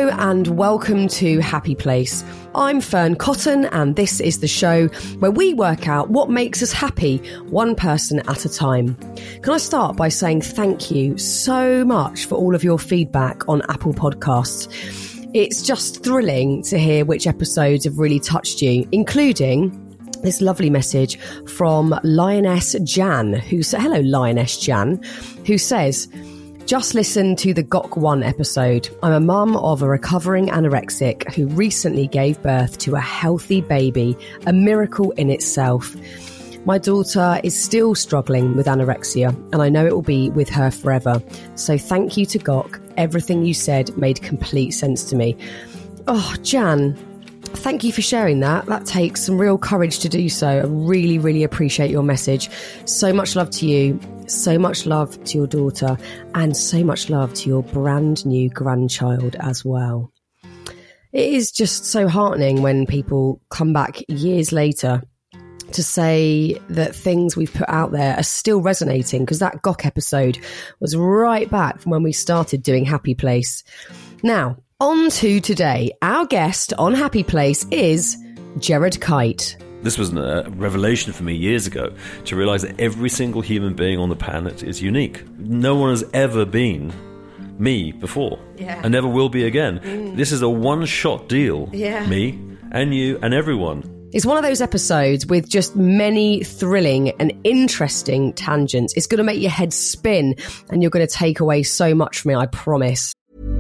Hello and welcome to Happy Place. I'm Fern Cotton and this is the show where we work out what makes us happy, one person at a time. Can I start by saying thank you so much for all of your feedback on Apple Podcasts. It's just thrilling to hear which episodes have really touched you, including this lovely message from Lioness Jan, hello Lioness Jan, who says, just listen to the GOK1 episode. I'm a mum of a recovering anorexic who recently gave birth to a healthy baby, a miracle in itself. My daughter is still struggling with anorexia and I know it will be with her forever. So thank you to GOK. Everything you said made complete sense to me. Oh, Jan, thank you for sharing that. That takes some real courage to do so. I really, really appreciate your message. So much love to you. So much love to your daughter and so much love to your brand new grandchild as well. It is just so heartening when people come back years later to say that things we've put out there are still resonating, because that GOK episode was right back from when we started doing Happy Place. Now, on to today. Our guest on Happy Place is Gerard Kite. This was a revelation for me years ago, to realise that every single human being on the planet is unique. No one has ever been me before, and never will be again. This is a one-shot deal, me and you and everyone. It's one of those episodes with just many thrilling and interesting tangents. It's going to make your head spin and you're going to take away so much from it, I promise.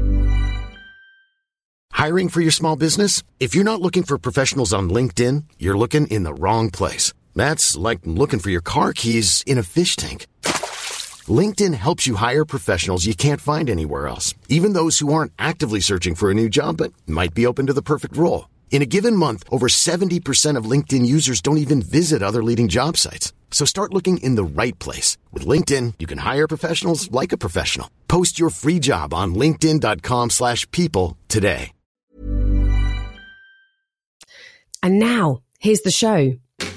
Hiring for your small business? If you're not looking for professionals on LinkedIn, you're looking in the wrong place. That's like looking for your car keys in a fish tank. LinkedIn helps you hire professionals you can't find anywhere else, even those who aren't actively searching for a new job but might be open to the perfect role. In a given month, over 70% of LinkedIn users don't even visit other leading job sites. So start looking in the right place. With LinkedIn, you can hire professionals like a professional. Post your free job on linkedin.com/people today. And now, here's the show.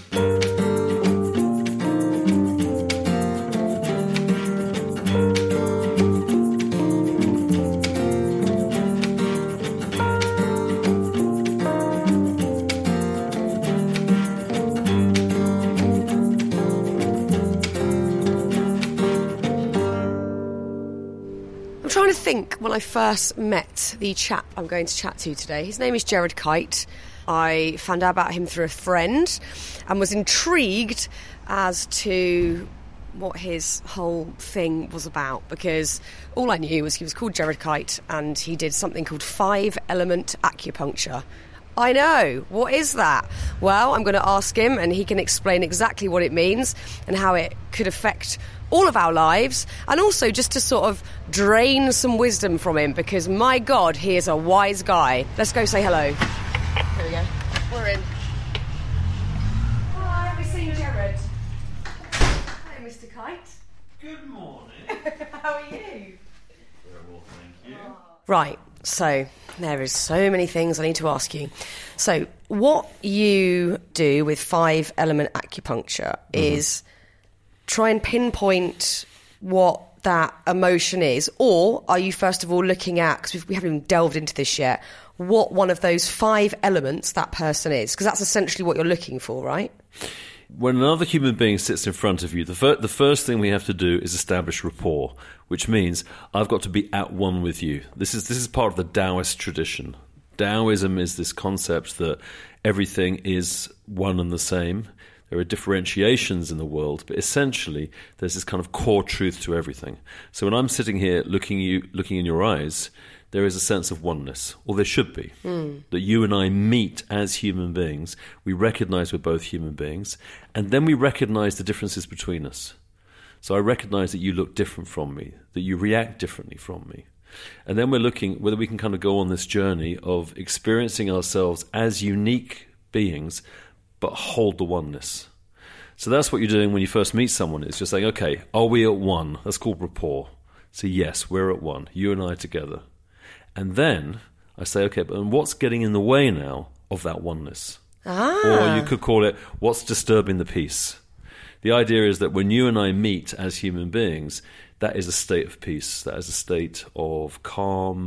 I'm trying to think when I first met the chap I'm going to chat to today. His name is Gerard Kite. I found out about him through a friend and was intrigued as to what his whole thing was about, because all I knew was he was called Gerard Kite and he did something called 5-element acupuncture. I know, what is that? Well, I'm going to ask him and he can explain exactly what it means and how it could affect all of our lives, and also just to sort of drain some wisdom from him, because my God, he is a wise guy. Let's go say hello. Here we go. We're in. Hi, we're seeing Gerard. Hi, Mr. Kite. Good morning. How are you? Very well, thank you. Right, so there is so many things I need to ask you. So what you do with 5-element acupuncture is try and pinpoint what that emotion is, or are you first of all looking at, because we haven't even delved into this yet, what one of those 5 elements that person is? Because that's essentially what you're looking for, right? When another human being sits in front of you, the first thing we have to do is establish rapport, which means I've got to be at one with you. This is part of the Taoist tradition. Taoism is this concept that everything is one and the same. There are differentiations in the world, but essentially there's this kind of core truth to everything. So when I'm sitting here looking in your eyes, there is a sense of oneness, or there should be, that you and I meet as human beings. We recognize we're both human beings, and then we recognize the differences between us. So I recognize that you look different from me, that you react differently from me. And then we're looking whether we can kind of go on this journey of experiencing ourselves as unique beings, but hold the oneness. So that's what you're doing when you first meet someone. It's just saying, okay, are we at one? That's called rapport. So yes, we're at one, you and I together. And then I say, okay, but what's getting in the way now of that oneness? Or you could call it, what's disturbing the peace? The idea is that when you and I meet as human beings, that is a state of peace. That is a state of calm,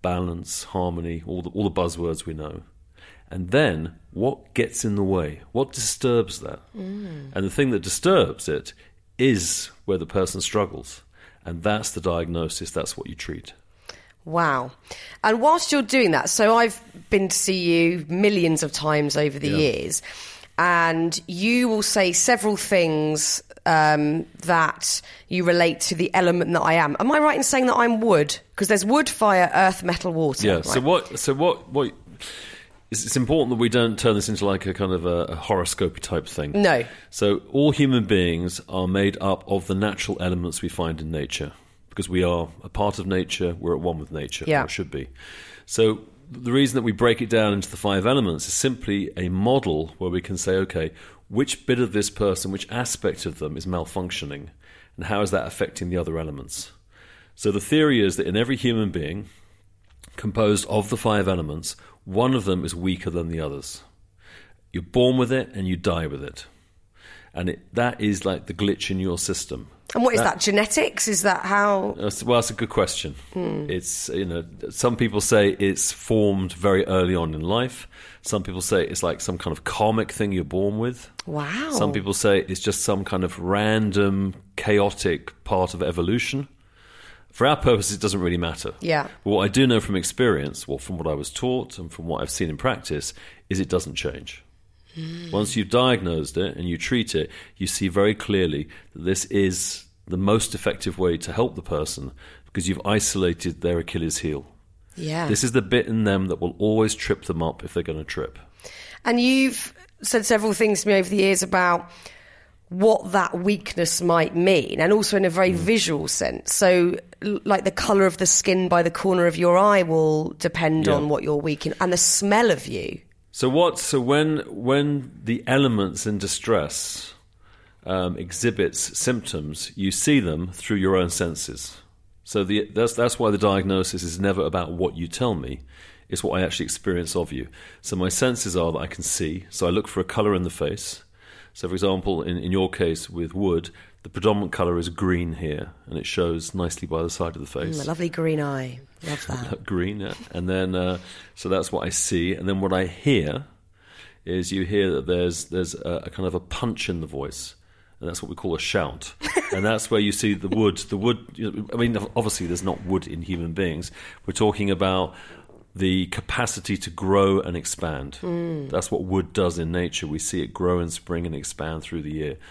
balance, harmony, all the buzzwords we know. And then what gets in the way? What disturbs that? And the thing that disturbs it is where the person struggles. And that's the diagnosis. That's what you treat. Wow. And whilst you're doing that, so I've been to see you millions of times over the years, and you will say several things that you relate to the element that I am. Am I right in saying that I'm wood? Because there's wood, fire, earth, metal, water. Yeah. Right? So what it's important that we don't turn this into like a kind of a horoscope type thing. No. So all human beings are made up of the natural elements we find in nature, because we are a part of nature, we're at one with nature, or it should be. So the reason that we break it down into the 5 elements is simply a model where we can say, okay, which bit of this person, which aspect of them is malfunctioning, and how is that affecting the other elements? So the theory is that in every human being, composed of the 5 elements, one of them is weaker than the others. You're born with it and you die with it. And that is like the glitch in your system. And what is that? Genetics? Is that how? Well, that's a good question. It's, some people say it's formed very early on in life. Some people say it's like some kind of karmic thing you're born with. Wow. Some people say it's just some kind of random, chaotic part of evolution. For our purposes, it doesn't really matter. Yeah. But what I do know from experience, well, from what I was taught and from what I've seen in practice, is it doesn't change. Once you've diagnosed it and you treat it, you see very clearly that this is the most effective way to help the person, because you've isolated their Achilles heel. Yeah. This is the bit in them that will always trip them up if they're going to trip. And you've said several things to me over the years about what that weakness might mean, and also in a very visual sense. So like the colour of the skin by the corner of your eye will depend on what you're weak in, and the smell of you. So when the elements in distress exhibits symptoms, you see them through your own senses. So that's why the diagnosis is never about what you tell me. It's what I actually experience of you. So my senses are that I can see. So I look for a colour in the face. So, for example, in your case with wood, the predominant colour is green here, and it shows nicely by the side of the face. A lovely green eye. Love that. Green, yeah. And then, so that's what I see. And then what I hear is you hear that there's a kind of a punch in the voice, and that's what we call a shout. And that's where you see the wood. The wood, I mean, obviously there's not wood in human beings. We're talking about the capacity to grow and expand. That's what wood does in nature. We see it grow and spring and expand through the year.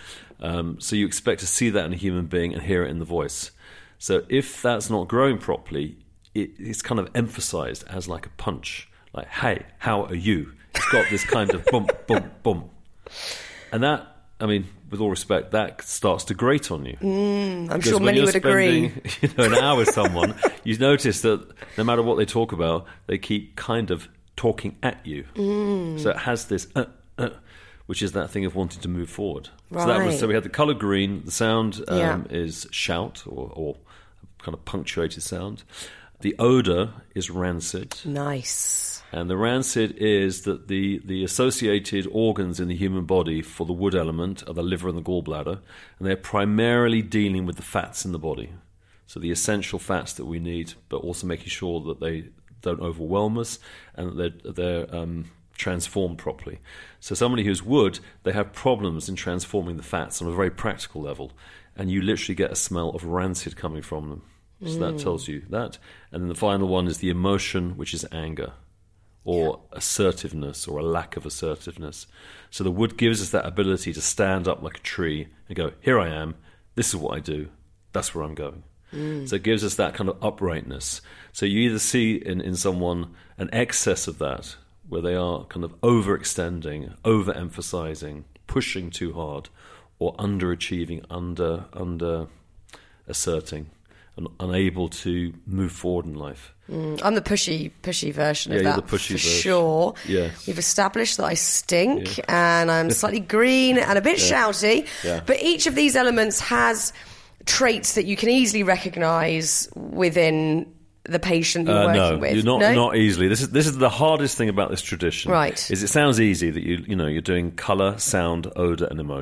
So you expect to see that in a human being and hear it in the voice. So if that's not growing properly, it's kind of emphasized as like a punch. Like, hey, how are you? It's got this kind of bump, bump, bump. And that, I mean, with all respect, that starts to grate on you. I'm sure many would agree. An hour with someone, you notice that no matter what they talk about, they keep kind of talking at you. So it has this, which is that thing of wanting to move forward. Right. So we had the colour green. The sound is shout or kind of punctuated sound. The odour is rancid. Nice. And the rancid is that the associated organs in the human body for the wood element are the liver and the gallbladder, and they're primarily dealing with the fats in the body. So the essential fats that we need, but also making sure that they don't overwhelm us and that they're transformed properly. So somebody who's wood, they have problems in transforming the fats on a very practical level, and you literally get a smell of rancid coming from them. So that tells you that. And then the final one is the emotion, which is anger, or assertiveness, or a lack of assertiveness. So the wood gives us that ability to stand up like a tree and go, here I am, this is what I do, that's where I'm going. So it gives us that kind of uprightness. So you either see in someone an excess of that, where they are kind of overextending, overemphasizing, pushing too hard, or underachieving, under asserting, and unable to move forward in life. I'm the pushy version of that. Yeah, you're the pushy version. Sure. Yes. We've established that I stink and I'm slightly green and a bit shouty. Yeah. But each of these elements has traits that you can easily recognise within the patient you're working with. Not easily. This is the hardest thing about this tradition. Right. Is it sounds easy that you're doing colour, sound, odour and emotion.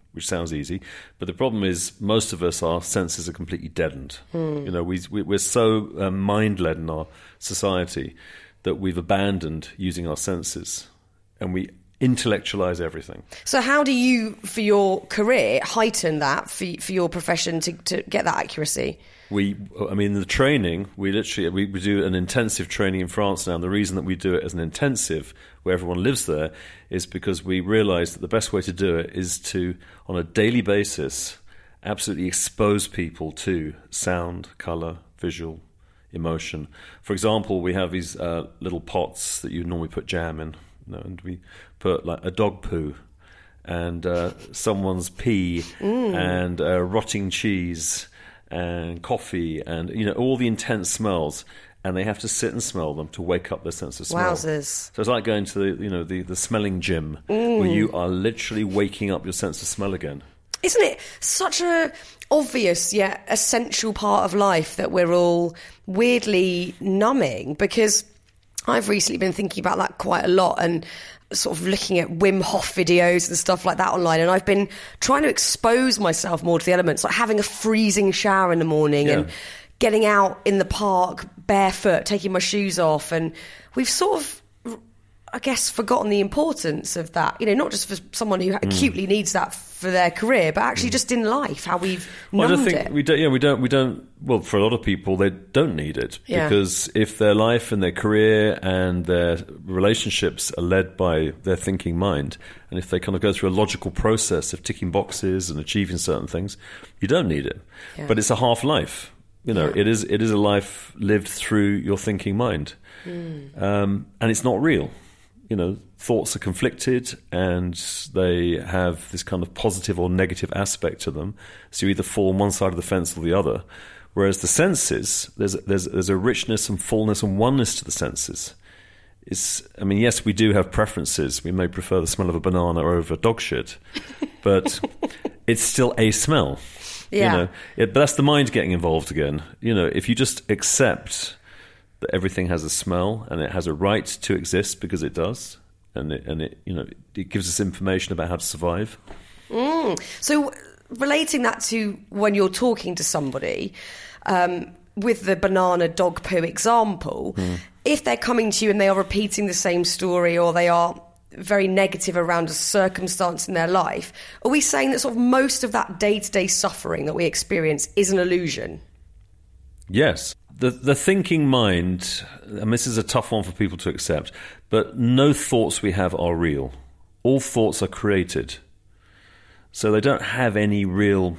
which sounds easy. But the problem is most of us, our senses are completely deadened. You know, we're so mind-led in our society that we've abandoned using our senses, and we intellectualize everything. So how do you, for your career, heighten that for your profession to get that accuracy? The training, we do an intensive training in France now, and the reason that we do it as an intensive, where everyone lives there, is because we realise that the best way to do it is to, on a daily basis, absolutely expose people to sound, colour, visual, emotion. For example, we have these little pots that you normally put jam in, and we put like a dog poo and someone's pee and rotting cheese and coffee and, you know, all the intense smells, and they have to sit and smell them to wake up their sense of smell. Wowzers. So it's like going to the smelling gym where you are literally waking up your sense of smell again. Isn't it such a obvious yet essential part of life that we're all weirdly numbing? Because I've recently been thinking about that quite a lot and sort of looking at Wim Hof videos and stuff like that online, and I've been trying to expose myself more to the elements, like having a freezing shower in the morning and getting out in the park barefoot, taking my shoes off, and we've sort of, I guess, forgotten the importance of that, you know, not just for someone who acutely needs that for their career, but actually just in life, how we've numbed it. We don't. Well, for a lot of people, they don't need it because if their life and their career and their relationships are led by their thinking mind, and if they kind of go through a logical process of ticking boxes and achieving certain things, you don't need it. Yeah. But it's a half life. You know, it is a life lived through your thinking mind, and it's not real. You know, thoughts are conflicted and they have this kind of positive or negative aspect to them. So you either fall on one side of the fence or the other. Whereas the senses, there's a richness and fullness and oneness to the senses. Yes, we do have preferences. We may prefer the smell of a banana over dog shit, but it's still a smell. Yeah. You know, but that's the mind getting involved again. You know, if you just accept that everything has a smell and it has a right to exist because it does, and it gives us information about how to survive. So relating that to when you're talking to somebody, with the banana dog poo example, if they're coming to you and they are repeating the same story or they are very negative around a circumstance in their life, are we saying that sort of most of that day-to-day suffering that we experience is an illusion? Yes. The thinking mind, and this is a tough one for people to accept, but no thoughts we have are real. All thoughts are created. So they don't have any real,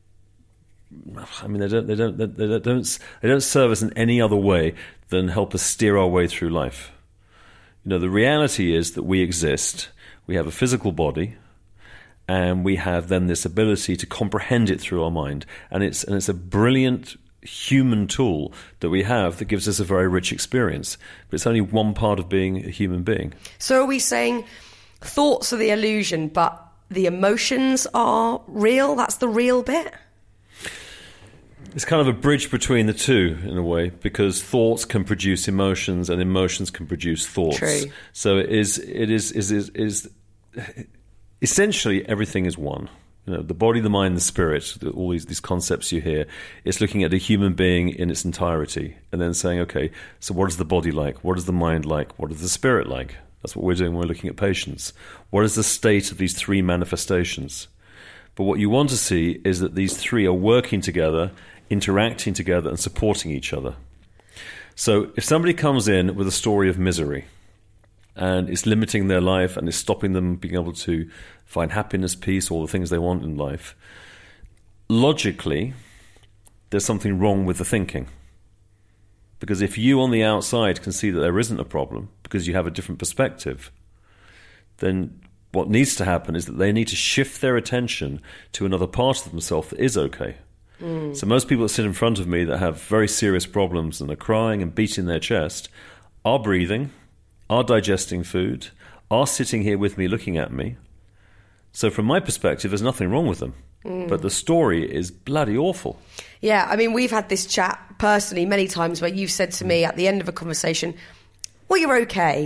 they don't serve us in any other way than help us steer our way through life. You know, the reality is that we exist, we have a physical body, and we have then this ability to comprehend it through our mind. And it's a brilliant human tool that we have that gives us a very rich experience, but it's only one part of being a human being. So are we saying thoughts are the illusion, but the emotions are real? That's the real bit? It's kind of a bridge between the two in a way, because thoughts can produce emotions and emotions can produce thoughts. True. So it is essentially everything is one. You know, the body, the mind, the spirit, all these concepts you hear, it's looking at a human being in its entirety and then saying, okay, so what is the body like? What is the mind like? What is the spirit like? That's what we're doing when we're looking at patients. What is the state of these three manifestations? But what you want to see is that these three are working together, interacting together and supporting each other. So if somebody comes in with a story of misery and it's limiting their life and it's stopping them being able to find happiness, peace, all the things they want in life, logically, there's something wrong with the thinking. Because if you on the outside can see that there isn't a problem because you have a different perspective, then what needs to happen is that they need to shift their attention to another part of themselves that is okay. So most people that sit in front of me that have very serious problems and are crying and beating their chest are breathing, are digesting food, are sitting here with me looking at me. So from my perspective, there's nothing wrong with them. But the story is bloody awful. Yeah, I mean, we've had this chat personally many times where you've said to me at the end of a conversation, well, you're okay.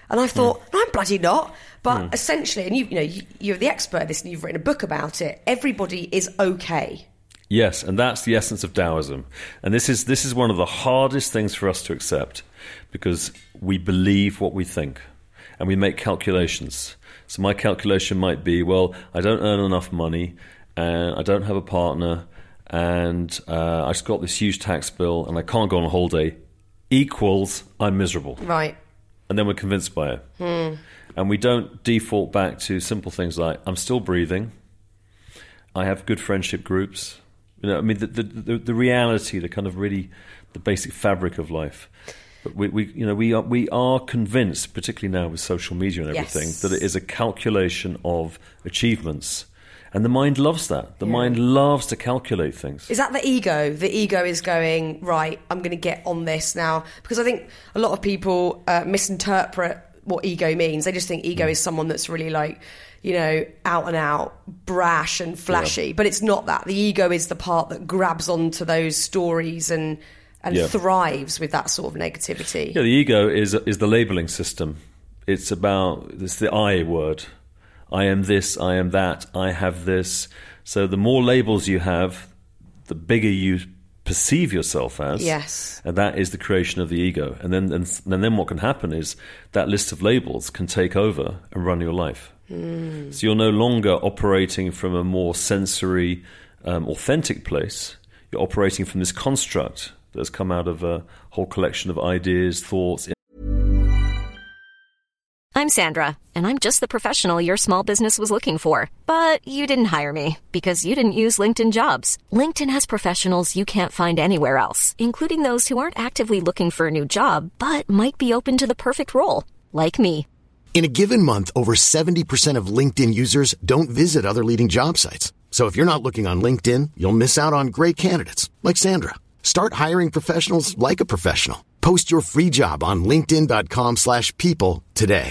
And I thought, no, I'm bloody not. But essentially, and you're the expert at this and you've written a book about it, everybody is okay. Yes, and that's the essence of Taoism. And this is one of the hardest things for us to accept, because we believe what we think and we make calculations. So my calculation might be, well, I don't earn enough money and I don't have a partner and I just got this huge tax bill and I can't go on a holiday, equals I'm miserable. Right. And then we're convinced by it. And we don't default back to simple things like, I'm still breathing, I have good friendship groups. I mean, the reality, the kind of really the basic fabric of life. But we are convinced, particularly now with social media and everything, that it is a calculation of achievements. And the mind loves that. The mind loves to calculate things. Is that the ego? The ego is going, right, I'm going to get on this now. Because I think a lot of people misinterpret what ego means. They just think ego is someone that's really like, out and out, brash and flashy. But it's not that. The ego is the part that grabs onto those stories and thrives with that sort of negativity. Yeah, the ego is the labelling system. It's the I word. I am this, I am that, I have this. So the more labels you have, the bigger you perceive yourself as. Yes. And that is the creation of the ego. And then what can happen is that list of labels can take over and run your life. So you're no longer operating from a more sensory, authentic place. You're operating from this construct that's come out of a whole collection of ideas, thoughts. I'm Sandra, and I'm just the professional your small business was looking for. But you didn't hire me because you didn't use LinkedIn Jobs. LinkedIn has professionals you can't find anywhere else, including those who aren't actively looking for a new job, but might be open to the perfect role, like me. In a given month, over 70% of LinkedIn users don't visit other leading job sites. So if you're not looking on LinkedIn, you'll miss out on great candidates like Sandra. Start hiring professionals like a professional. Post your free job on linkedin.com/people today.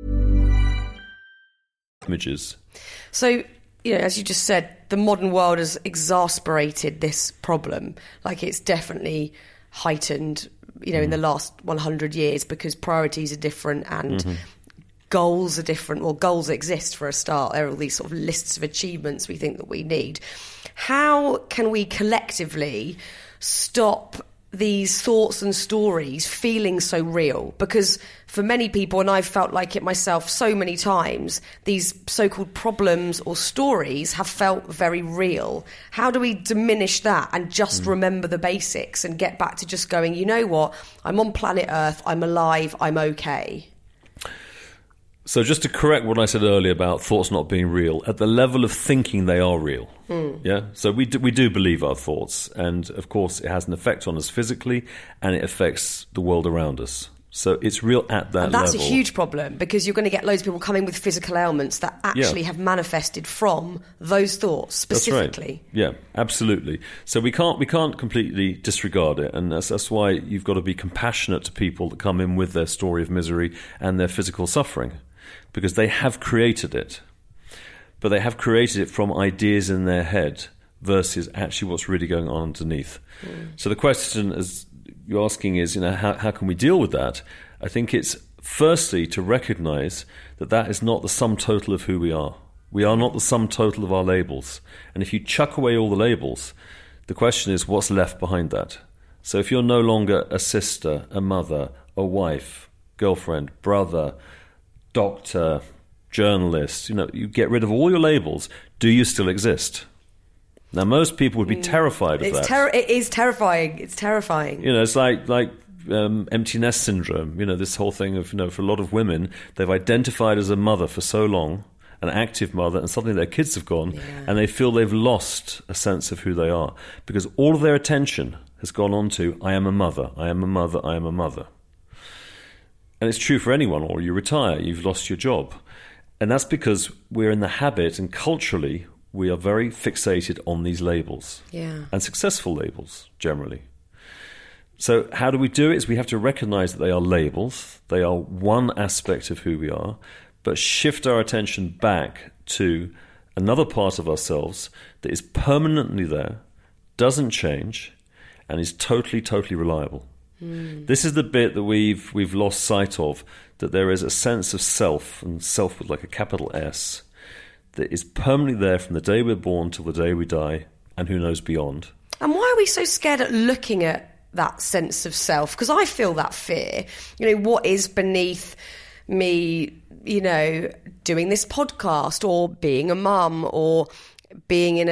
Images. So, as you just said, the modern world has exasperated this problem. Like, it's definitely heightened, in the last 100 years because priorities are different and goals are different. Well, goals exist for a start. There are all these sort of lists of achievements we think that we need. How can we collectively stop these thoughts and stories feeling so real? Because for many people, and I've felt like it myself so many times, these so-called problems or stories have felt very real. How do we diminish that and just remember the basics and get back to just going, you know what, I'm on planet Earth, I'm alive, I'm okay? So just to correct what I said earlier about thoughts not being real, at the level of thinking, they are real. Yeah. So we do believe our thoughts, and of course, it has an effect on us physically, and it affects the world around us. So it's real at that level. That's a huge problem, because you're going to get loads of people coming with physical ailments that actually have manifested from those thoughts specifically. That's right. Yeah, absolutely. So we can't completely disregard it, and that's why you've got to be compassionate to people that come in with their story of misery and their physical suffering, because they have created it. But they have created it from ideas in their head versus actually what's really going on underneath. So the question as you're asking is, how can we deal with that? I think it's firstly to recognize that is not the sum total of who we are. We are not the sum total of our labels. And if you chuck away all the labels, the question is what's left behind that. So if you're no longer a sister, a mother, a wife, girlfriend, brother, doctor, journalist, you get rid of all your labels, do you still exist? Now, most people would be terrified of that. It is terrifying. It's terrifying. It's like empty nest syndrome. This whole thing of, for a lot of women, they've identified as a mother for so long, an active mother, and suddenly their kids have gone, and they feel they've lost a sense of who they are because all of their attention has gone on to, I am a mother, I am a mother, I am a mother. And it's true for anyone, or you retire, you've lost your job. And that's because we're in the habit, and culturally, we are very fixated on these labels. Yeah. And successful labels, generally. So how do we do it? Is we have to recognize that they are labels. They are one aspect of who we are, but shift our attention back to another part of ourselves that is permanently there, doesn't change, and is totally, totally reliable. This is the bit that we've lost sight of, that there is a sense of self, and self with like a capital S, that is permanently there from the day we're born till the day we die, and who knows beyond. And why are we so scared at looking at that sense of self? Because I feel that fear. What is beneath me, doing this podcast, or being a mum, or being in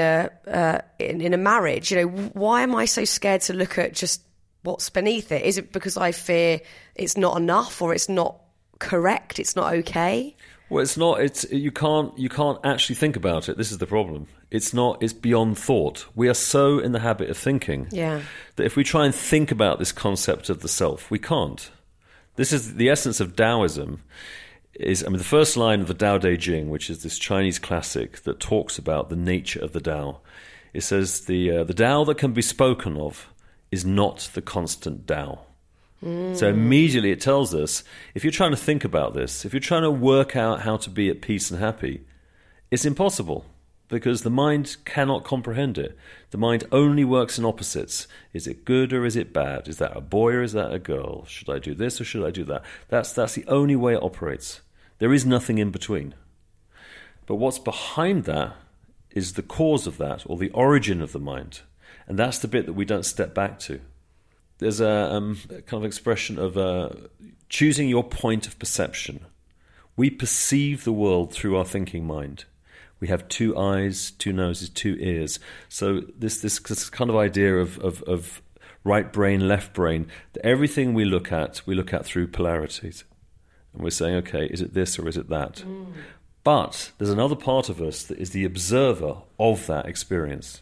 a marriage? Why am I so scared to look at just what's beneath it? Is it because I fear it's not enough, or it's not correct, it's not okay? Well, it's not. You can't actually think about it. This is the problem. It's not. It's beyond thought. We are so in the habit of thinking that if we try and think about this concept of the self, we can't. This is the essence of Taoism. The first line of the Tao Te Ching, which is this Chinese classic that talks about the nature of the Tao. It says the Tao that can be spoken of is not the constant Tao. So immediately it tells us, if you're trying to think about this, if you're trying to work out how to be at peace and happy, it's impossible, because the mind cannot comprehend it. The mind only works in opposites. Is it good or is it bad? Is that a boy or is that a girl? Should I do this or should I do that? That's the only way it operates. There is nothing in between. But what's behind that is the cause of that, or the origin of the mind. And that's the bit that we don't step back to. There's a kind of expression of choosing your point of perception. We perceive the world through our thinking mind. We have 2 eyes, 2 noses, 2 ears. So this kind of idea of right brain, left brain, that everything we look at through polarities. And we're saying, okay, is it this or is it that? But there's another part of us that is the observer of that experience.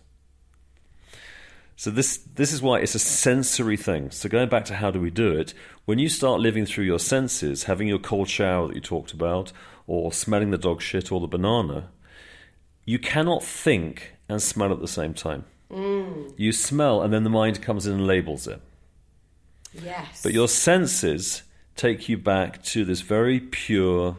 So this is why it's a sensory thing. So going back to how do we do it, when you start living through your senses, having your cold shower that you talked about, or smelling the dog shit or the banana, you cannot think and smell at the same time. You smell and then the mind comes in and labels it. Yes. But your senses take you back to this very pure,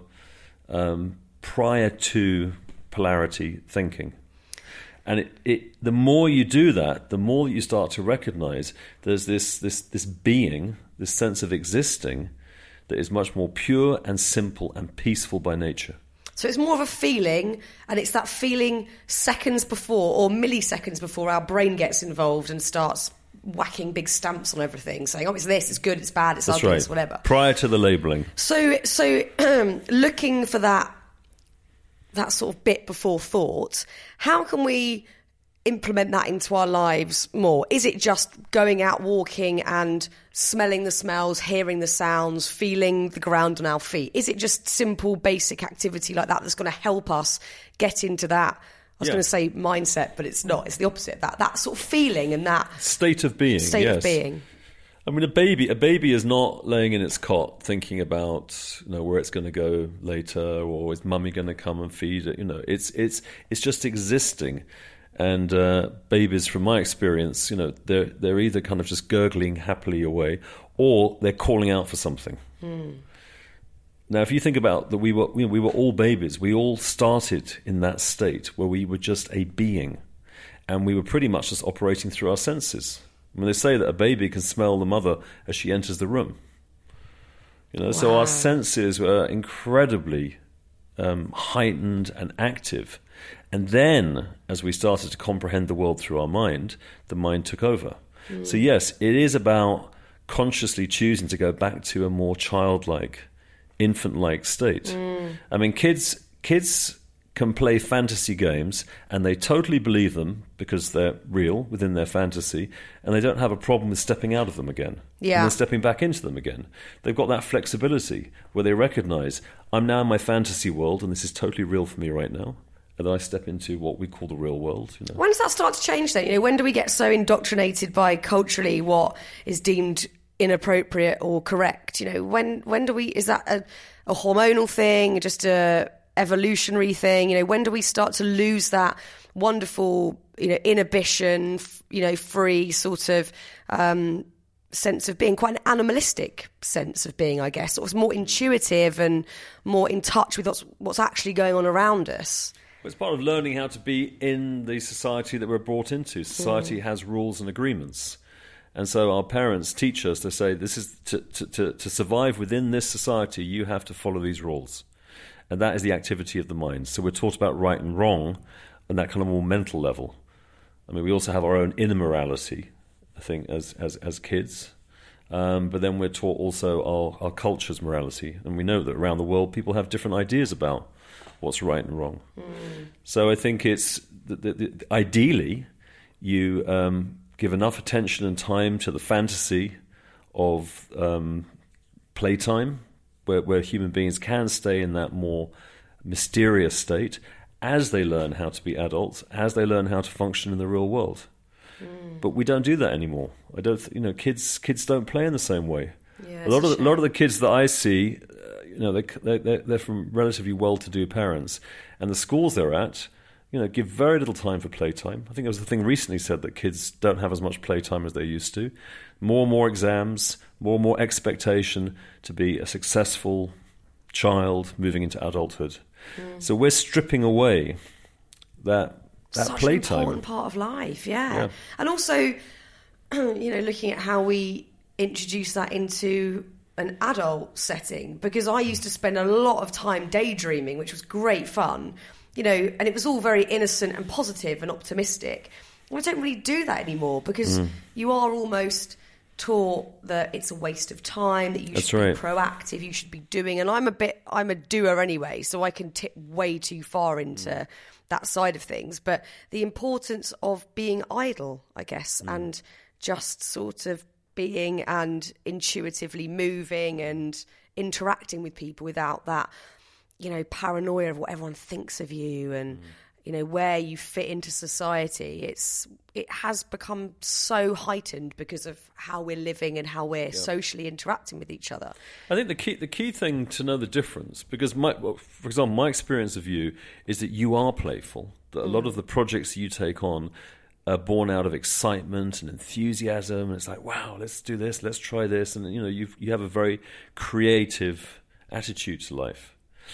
prior to polarity thinking. And the more you do that, the more you start to recognize there's this being, this sense of existing, that is much more pure and simple and peaceful by nature. So it's more of a feeling, and it's that feeling seconds before or milliseconds before our brain gets involved and starts whacking big stamps on everything, saying, it's this, it's good, it's bad, it's ugly, it's whatever. Prior to the labelling. So looking for that sort of bit before thought, how can we implement that into our lives more? Is it just going out walking and smelling the smells, hearing the sounds, feeling the ground on our feet? Is it just simple, basic activity like that that's going to help us get into that, I was going to say mindset, but it's not. It's the opposite of that sort of feeling and that state of being. Of being. I mean, a baby is not laying in its cot thinking about where it's going to go later, or is mummy going to come and feed it. It's just existing. And babies, from my experience, they're either kind of just gurgling happily away, or they're calling out for something. Now, if you think about that, we were all babies. We all started in that state where we were just a being, and we were pretty much just operating through our senses. I mean, they say that a baby can smell the mother as she enters the room. Wow. So our senses were incredibly heightened and active. And then, as we started to comprehend the world through our mind, the mind took over. So yes, it is about consciously choosing to go back to a more childlike, infant-like state. I mean, kids can play fantasy games and they totally believe them because they're real within their fantasy, and they don't have a problem with stepping out of them again and then stepping back into them again. They've got that flexibility where they recognize, I'm now in my fantasy world and this is totally real for me right now, and then I step into what we call the real world. When does that start to change then? When do we get so indoctrinated by culturally what is deemed inappropriate or correct? When do we, is that a hormonal thing, just a evolutionary thing? When do we start to lose that wonderful, inhibition, free sort of sense of being, quite an animalistic sense of being, I guess? It was more intuitive and more in touch with what's actually going on around us. It's part of learning how to be in the society that we're brought into. Society has rules and agreements. And so our parents teach us to say, this is to survive within this society, you have to follow these rules. And that is the activity of the mind. So we're taught about right and wrong on that kind of more mental level. I mean, we also have our own inner morality, I think, as kids. But then we're taught also our culture's morality. And we know that around the world, people have different ideas about what's right and wrong. So I think it's ideally you give enough attention and time to the fantasy of playtime, where human beings can stay in that more mysterious state as they learn how to be adults, as they learn how to function in the real world. But we don't do that anymore. Kids don't play in the same way. Yeah, a lot of the kids that I see, they're from relatively well-to-do parents, and the schools they're at, give very little time for playtime. I think there was a thing recently said that kids don't have as much playtime as they used to. More and more exams, more and more expectation to be a successful child moving into adulthood. So we're stripping away that such playtime. An important part of life, yeah. And also, looking at how we introduce that into an adult setting, because I used to spend a lot of time daydreaming, which was great fun, and it was all very innocent and positive and optimistic. Well, I don't really do that anymore, because you are almost taught that it's a waste of time, that you should be proactive, you should be doing. And I'm a doer anyway, so I can tip way too far into that side of things. But the importance of being idle, I guess, and just sort of being and intuitively moving and interacting with people without that, paranoia of what everyone thinks of you and where you fit into society. It has become so heightened because of how we're living and how we're socially interacting with each other. I think the key thing to know the difference, because for example, my experience of you is that you are playful, that a lot of the projects you take on are born out of excitement and enthusiasm, and it's like, wow, let's do this, let's try this, and you have a very creative attitude to life.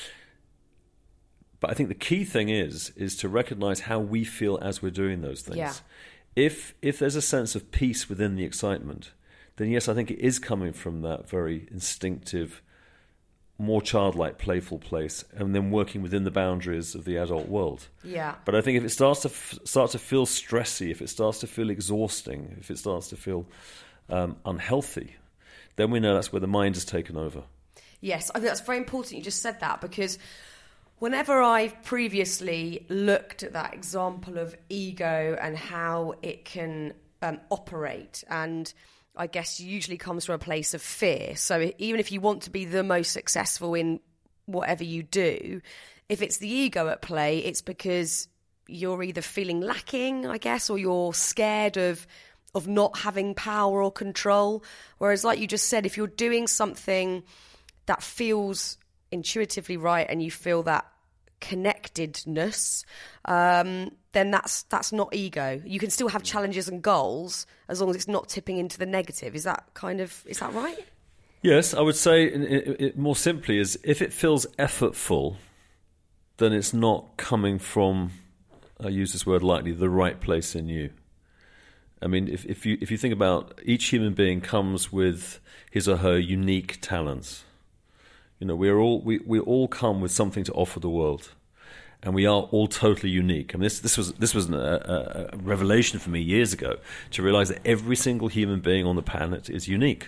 But I think the key thing is to recognize how we feel as we're doing those things. Yeah. If there's a sense of peace within the excitement, then yes, I think it is coming from that very instinctive, more childlike, playful place, and then working within the boundaries of the adult world. Yeah. But I think if it starts to feel stressy, if it starts to feel exhausting, if it starts to feel unhealthy, then we know that's where the mind has taken over. Yes, I think that's very important you just said that, because whenever I've previously looked at that example of ego and how it can operate, and I guess usually comes from a place of fear. So even if you want to be the most successful in whatever you do, if it's the ego at play, it's because you're either feeling lacking, I guess, or you're scared of not having power or control. Whereas, like you just said, if you're doing something that feels intuitively right and you feel that connectedness, then that's not ego. You can still have challenges and goals as long as it's not tipping into the negative. Is that right? Yes, I would say it more simply is, if it feels effortful, then it's not coming from, I use this word lightly, the right place in you. I mean, if you think about, each human being comes with his or her unique talents. We all come with something to offer the world, and we are all totally unique. I mean, this was a revelation for me years ago, to realize that every single human being on the planet is unique.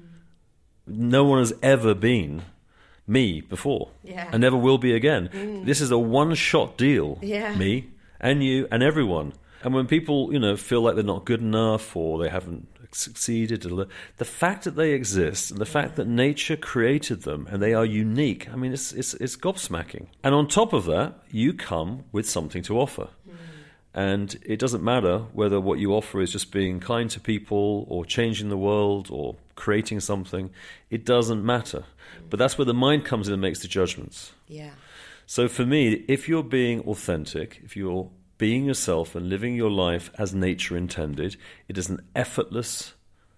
No one has ever been me before, and never will be again. This is a one-shot deal. Me and you and everyone. And when people, feel like they're not good enough or they haven't succeeded, the fact that they exist and the fact that nature created them and they are unique, I mean, it's gobsmacking. And on top of that, you come with something to offer. And it doesn't matter whether what you offer is just being kind to people or changing the world or creating something. It doesn't matter. But that's where the mind comes in and makes the judgments. Yeah. So for me, if you're being authentic, if you're being yourself and living your life as nature intended, it is an effortless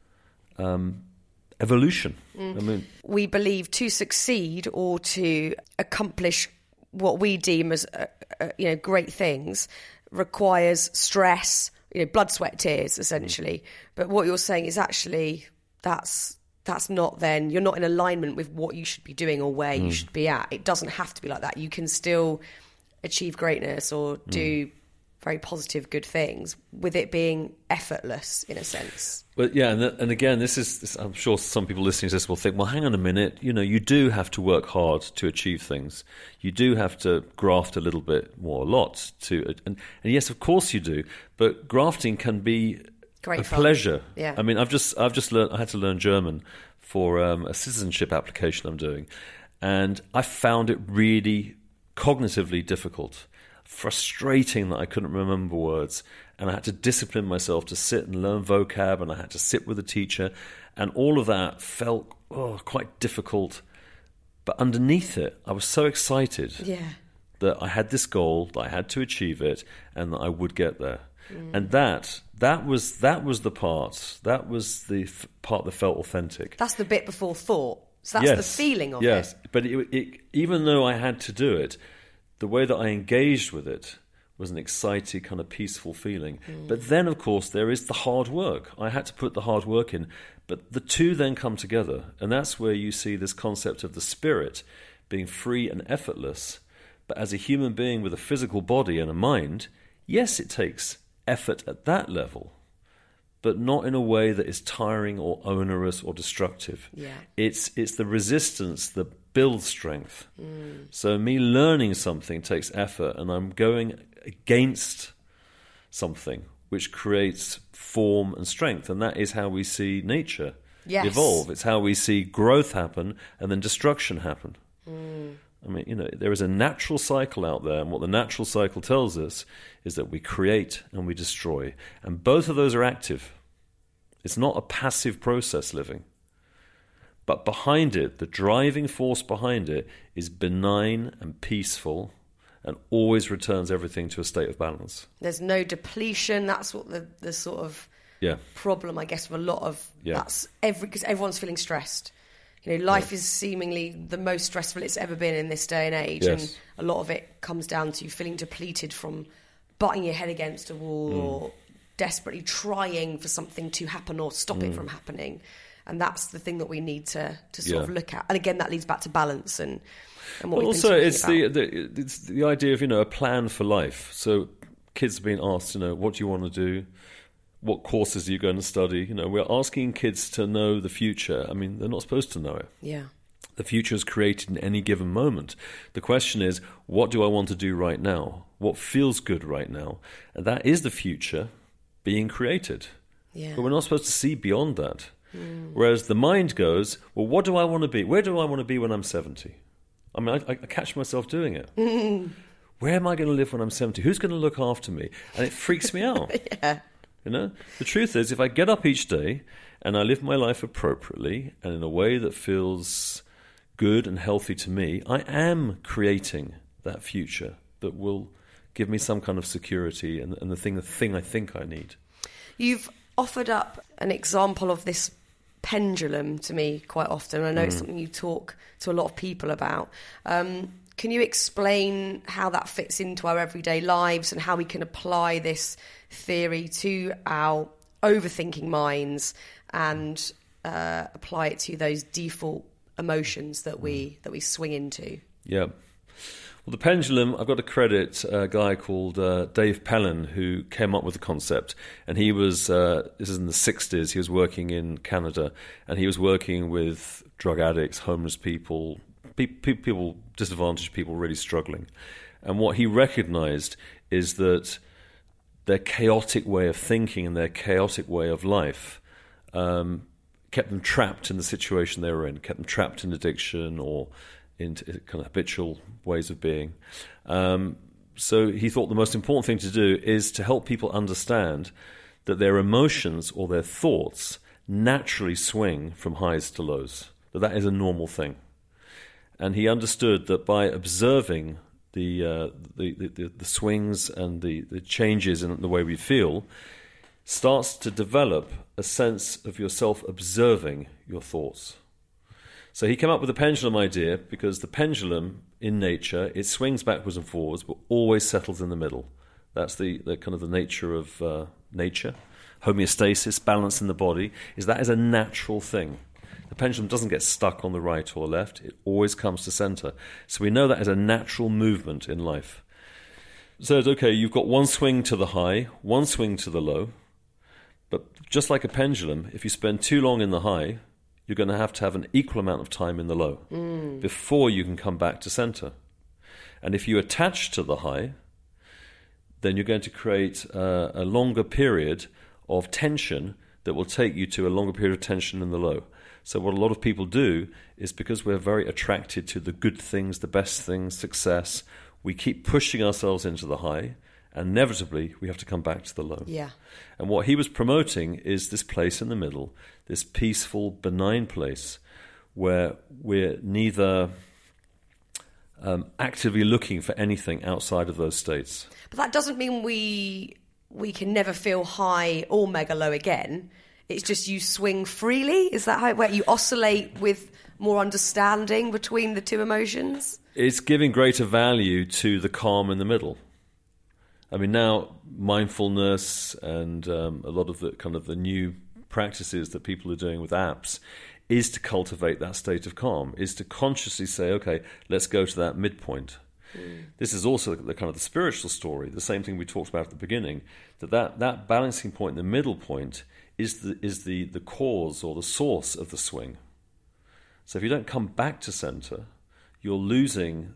evolution. I mean, we believe to succeed or to accomplish what we deem as great things requires stress, blood, sweat, tears, essentially. But what you're saying is actually that's not then, you're not in alignment with what you should be doing or where you should be at. It doesn't have to be like that. You can still achieve greatness or do very positive, good things with it being effortless in a sense. But yeah, and again, this I'm sure some people listening to this will think, well, hang on a minute, you do have to work hard to achieve things. You do have to graft a little bit more, a lot to, and yes, of course you do. But grafting can be Great a fun. pleasure. Yeah. I mean, I've just learned. I had to learn German for a citizenship application I'm doing, and I found it really cognitively difficult. Frustrating that I couldn't remember words, and I had to discipline myself to sit and learn vocab, and I had to sit with a teacher, and all of that felt quite difficult. But underneath it, I was so excited that I had this goal, that I had to achieve it, and that I would get there. And that was the part. That was the part that felt authentic. That's the bit before thought. So that's the feeling of it. Yes, but it, even though I had to do it, the way that I engaged with it was an exciting, kind of peaceful feeling. But then, of course, there is the hard work. I had to put the hard work in. But the two then come together. And that's where you see this concept of the spirit being free and effortless. But as a human being with a physical body and a mind, yes, it takes effort at that level, but not in a way that is tiring or onerous or destructive. Yeah. It's the resistance that builds strength. So me learning something takes effort, and I'm going against something which creates form and strength, and that is how we see nature evolve. It's how we see growth happen and then destruction happen. I mean, there is a natural cycle out there, and what the natural cycle tells us is that we create and we destroy, and both of those are active. It's not a passive process living. But behind it, the driving force behind it is benign and peaceful and always returns everything to a state of balance. There's no depletion. That's what the sort of problem, I guess, with a lot of that's because everyone's feeling stressed. Life is seemingly the most stressful it's ever been in this day and age, and a lot of it comes down to feeling depleted from butting your head against a wall or desperately trying for something to happen or stop it from happening. And that's the thing that we need to sort of look at. And again, that leads back to balance and what we've been talking about. It's the idea of, a plan for life. So kids are being asked, what do you want to do? What courses are you going to study? We're asking kids to know the future. I mean, they're not supposed to know it. Yeah. The future is created in any given moment. The question is, what do I want to do right now? What feels good right now? And that is the future being created. Yeah. But we're not supposed to see beyond that. Whereas the mind goes, well, what do I want to be? Where do I want to be when I'm 70? I mean, I catch myself doing it. Where am I going to live when I'm 70? Who's going to look after me? And it freaks me out. The truth is, if I get up each day and I live my life appropriately and in a way that feels good and healthy to me, I am creating that future that will give me some kind of security and the thing I think I need. You've offered up an example of this pendulum to me quite often. I know it's something you talk to a lot of people about. Can you explain how that fits into our everyday lives and how we can apply this theory to our overthinking minds and apply it to those default emotions that we swing into? Yeah. Well, the pendulum, I've got to credit a guy called Dave Pellin, who came up with the concept. And he was, this is in the 60s, he was working in Canada, and he was working with drug addicts, homeless people, people, disadvantaged people really struggling. And what he recognized is that their chaotic way of thinking and their chaotic way of life kept them trapped in the situation they were in, kept them trapped in addiction or into kind of habitual ways of being. So he thought the most important thing to do is to help people understand that their emotions or their thoughts naturally swing from highs to lows, that is a normal thing. And he understood that by observing the swings and the changes in the way we feel, starts to develop a sense of yourself observing your thoughts. So he came up with the pendulum idea because the pendulum in nature, it swings backwards and forwards, but always settles in the middle. That's the kind of the nature of nature, homeostasis, balance in the body, is that is a natural thing. The pendulum doesn't get stuck on the right or left. It always comes to center. So we know that as a natural movement in life. So it's okay, you've got one swing to the high, one swing to the low. But just like a pendulum, if you spend too long in the high, you're going to have an equal amount of time in the low before you can come back to center. And if you attach to the high, then you're going to create a longer period of tension that will take you to a longer period of tension in the low. So what a lot of people do is, because we're very attracted to the good things, the best things, success, we keep pushing ourselves into the high, and inevitably we have to come back to the low. Yeah. And what he was promoting is this place in the middle, this peaceful, benign place where we're neither actively looking for anything outside of those states. But that doesn't mean we can never feel high or mega low again. It's just you swing freely? Is that how where you oscillate with more understanding between the two emotions? It's giving greater value to the calm in the middle. I mean, now mindfulness and a lot of the kind of the new practices that people are doing with apps is to cultivate that state of calm, is to consciously say, okay, let's go to that midpoint. This is also the kind of the spiritual story, the same thing we talked about at the beginning, that balancing point, the middle point, is the cause or the source of the swing. So if you don't come back to center, you're losing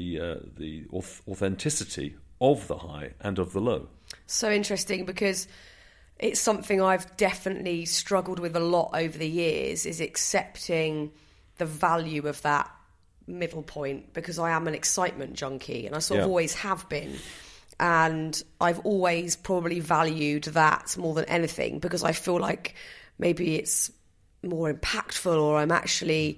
the authenticity of the high and of the low. So interesting, because it's something I've definitely struggled with a lot over the years, is accepting the value of that middle point, because I am an excitement junkie and I sort of always have been. And I've always probably valued that more than anything, because I feel like maybe it's more impactful, or I'm actually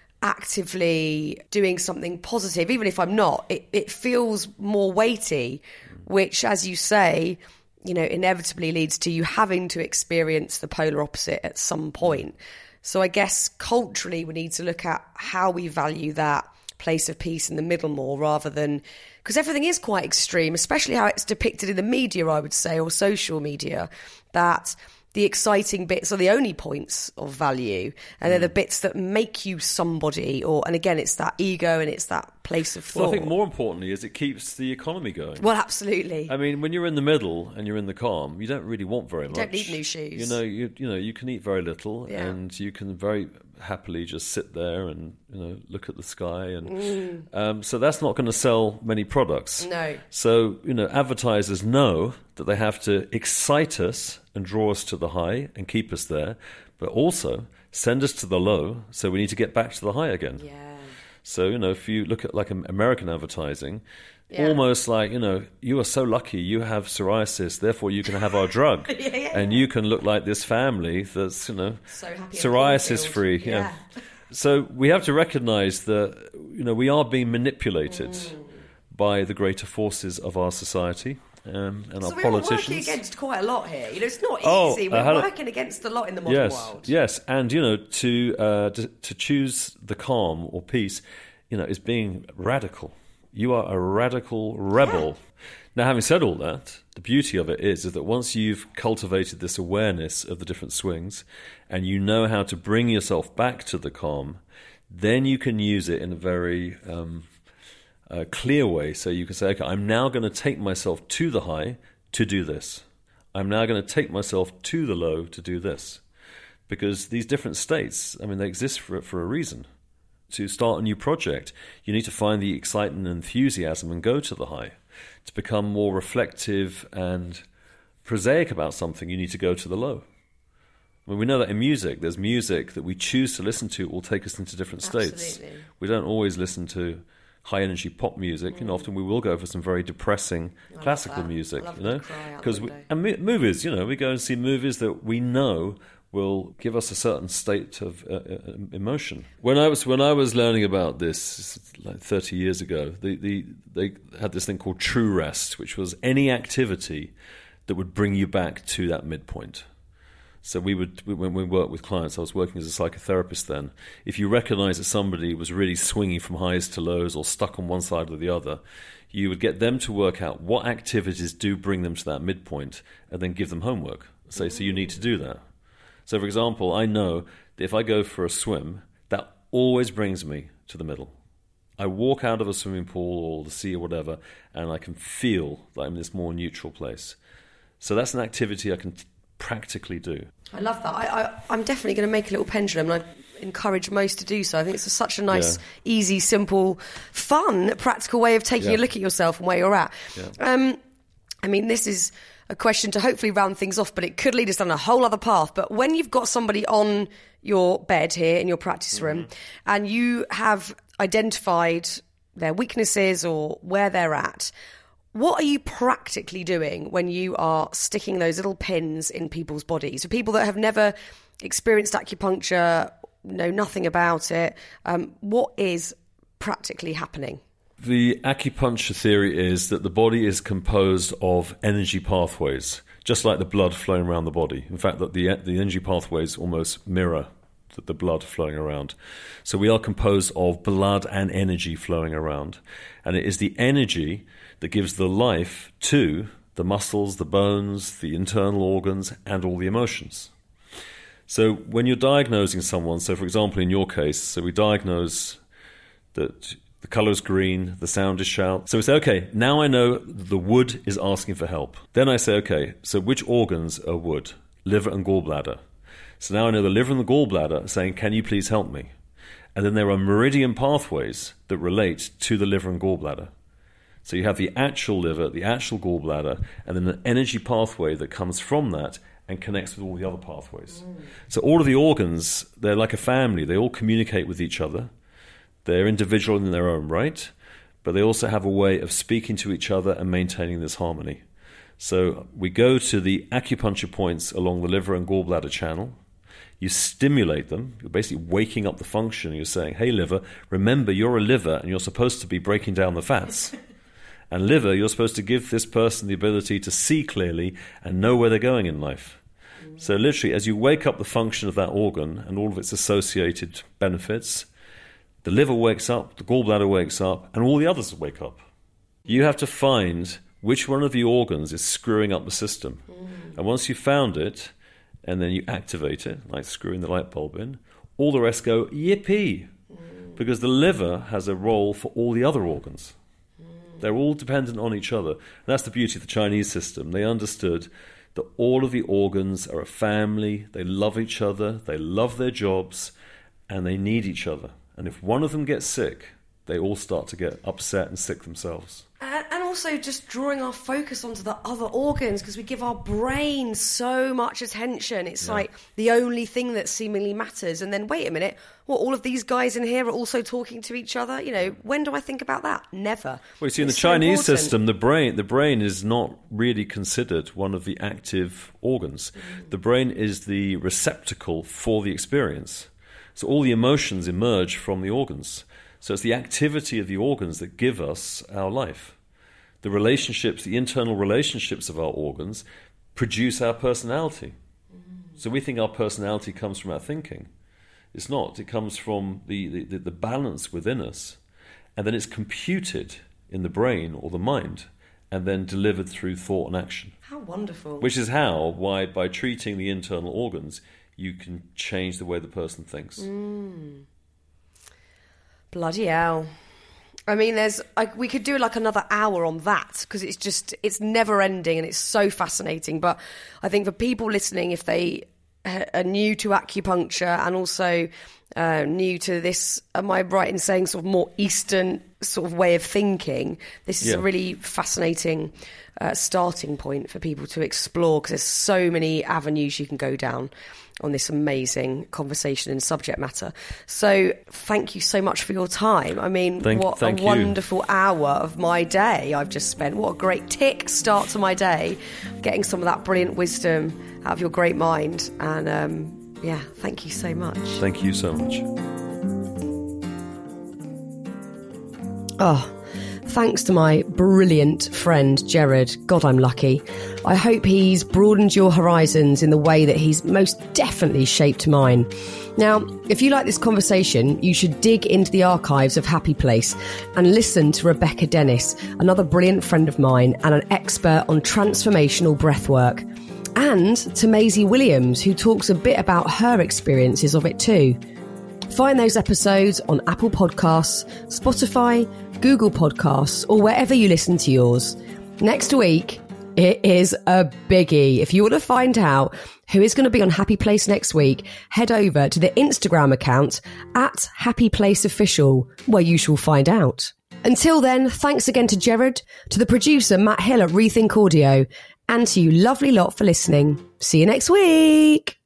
actively doing something positive. Even if I'm not, it feels more weighty, which, as you say, you know, inevitably leads to you having to experience the polar opposite at some point. So I guess culturally we need to look at how we value that place of peace in the middle more, rather than, because everything is quite extreme, especially how it's depicted in the media, I would say, or social media, that the exciting bits are the only points of value, and they're the bits that make you somebody. And again, it's that ego and it's that place of thought. Well, I think more importantly is it keeps the economy going. Well, absolutely. I mean, when you're in the middle and you're in the calm, you don't really want very much. You don't need new shoes. You can eat very little, and you can very happily just sit there and look at the sky, and so that's not going to sell many products. No. So advertisers know that they have to excite us and draw us to the high and keep us there, but also send us to the low, so we need to get back to the high again. Yeah. So, if you look at like American advertising, almost like, you are so lucky you have psoriasis, therefore you can have our drug. And you can look like this family that's, so happy psoriasis free. Yeah. So we have to recognize that, we are being manipulated by the greater forces of our society. And our politicians. So we're working against quite a lot here. You know, it's not easy. We're working against a lot in the modern world. Yes, and to choose the calm or peace, is being radical. You are a radical rebel. Yeah. Now, having said all that, the beauty of it is that once you've cultivated this awareness of the different swings, and you know how to bring yourself back to the calm, then you can use it in a very clear way. So you can say, okay, I'm now going to take myself to the high to do this. I'm now going to take myself to the low to do this. Because these different states, I mean, they exist for a reason. To start a new project, you need to find the excitement and enthusiasm and go to the high. To become more reflective and prosaic about something, you need to go to the low. I mean, we know that in music, there's music that we choose to listen to will take us into different states. Absolutely. We don't always listen to high-energy pop music. Often we will go for some very depressing classical music. Because movies, we go and see movies that we know will give us a certain state of emotion. When I was learning about this, like 30 years ago, they had this thing called true rest, which was any activity that would bring you back to that midpoint. So when we work with clients, I was working as a psychotherapist then. If you recognize that somebody was really swinging from highs to lows or stuck on one side or the other, you would get them to work out what activities do bring them to that midpoint and then give them homework. Say, so you need to do that. So, for example, I know that if I go for a swim, that always brings me to the middle. I walk out of a swimming pool or the sea or whatever, and I can feel that I'm in this more neutral place. So that's an activity I can practically do. I love that. I'm definitely going to make a little pendulum, and I encourage most to do so. I think it's such a nice, easy, simple, fun, practical way of taking a look at yourself and where you're at. Yeah. I mean, this is a question to hopefully round things off, but it could lead us down a whole other path. But when you've got somebody on your bed here in your practice room and you have identified their weaknesses or where they're at, what are you practically doing when you are sticking those little pins in people's bodies? For people that have never experienced acupuncture, know nothing about it, what is practically happening? The acupuncture theory is that the body is composed of energy pathways, just like the blood flowing around the body. In fact, that the energy pathways almost mirror the blood flowing around. So we are composed of blood and energy flowing around. And it is the energy that gives the life to the muscles, the bones, the internal organs, and all the emotions. So when you're diagnosing someone, so for example in your case, so we diagnose that the colour is green, the sound is shout. So we say, okay, now I know the wood is asking for help. Then I say, okay, so which organs are wood? Liver and gallbladder. So now I know the liver and the gallbladder are saying, can you please help me? And then there are meridian pathways that relate to the liver and gallbladder. So you have the actual liver, the actual gallbladder, and then an energy pathway that comes from that and connects with all the other pathways. So all of the organs, they're like a family. They all communicate with each other. They're individual in their own right, but they also have a way of speaking to each other and maintaining this harmony. So we go to the acupuncture points along the liver and gallbladder channel. You stimulate them. You're basically waking up the function. You're saying, hey, liver, remember you're a liver and you're supposed to be breaking down the fats. And liver, you're supposed to give this person the ability to see clearly and know where they're going in life. So literally, as you wake up the function of that organ and all of its associated benefits, the liver wakes up, the gallbladder wakes up, and all the others wake up. You have to find which one of the organs is screwing up the system. And once you've found it, and then you activate it, like screwing the light bulb in, all the rest go, yippee! Because the liver has a role for all the other organs. They're all dependent on each other. And that's the beauty of the Chinese system. They understood that all of the organs are a family, they love each other, they love their jobs, and they need each other. And if one of them gets sick, they all start to get upset and sick themselves. And also just drawing our focus onto the other organs, because we give our brain so much attention. It's like the only thing that seemingly matters. And then, wait a minute, all of these guys in here are also talking to each other? You know, when do I think about that? Never. Well, you see, in the Chinese system, the brain is not really considered one of the active organs. The brain is the receptacle for the experience. So all the emotions emerge from the organs. So it's the activity of the organs that give us our life. The relationships, the internal relationships of our organs produce our personality. So we think our personality comes from our thinking. It's not. It comes from the balance within us. And then it's computed in the brain or the mind and then delivered through thought and action. How wonderful. Which is why by treating the internal organs, you can change the way the person thinks. Bloody hell. I mean, we could do like another hour on that, because it's never ending and it's so fascinating. But I think for people listening, if they are new to acupuncture and also new to this, am I right in saying sort of more Eastern sort of way of thinking, this is a really fascinating starting point for people to explore, because there's so many avenues you can go down on this amazing conversation and subject matter. So thank you so much for your time. I mean, what a wonderful hour of my day I've just spent. What a great tick start to my day, getting some of that brilliant wisdom out of your great mind. And thank you so much. Thank you so much. Oh, thanks to my brilliant friend, Gerard. God, I'm lucky. I hope he's broadened your horizons in the way that he's most definitely shaped mine. Now, if you like this conversation, you should dig into the archives of Happy Place and listen to Rebecca Dennis, another brilliant friend of mine and an expert on transformational breathwork, and to Maisie Williams, who talks a bit about her experiences of it too. Find those episodes on Apple Podcasts, Spotify, Google Podcasts, or wherever you listen to yours. Next week, it is a biggie. If you want to find out who is going to be on Happy Place next week, head over to the Instagram account at Happy Place Official, where you shall find out. Until then, thanks again to Gerard, to the producer Matt Hill at Rethink Audio, and to you lovely lot for listening. See you next week.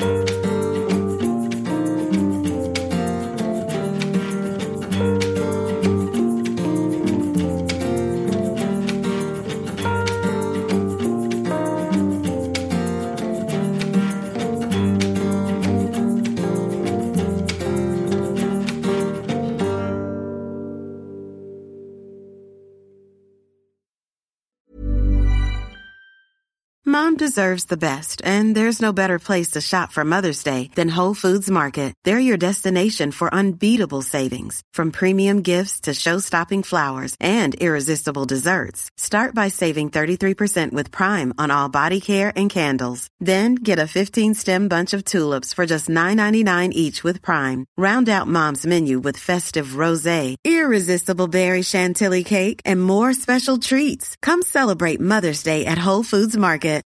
Mom deserves the best, and there's no better place to shop for Mother's Day than Whole Foods Market. They're your destination for unbeatable savings, from premium gifts to show-stopping flowers and irresistible desserts. Start by saving 33% with Prime on all body care and candles. Then get a 15-stem bunch of tulips for just $9.99 each with Prime. Round out Mom's menu with festive rosé, irresistible berry chantilly cake, and more special treats. Come celebrate Mother's Day at Whole Foods Market.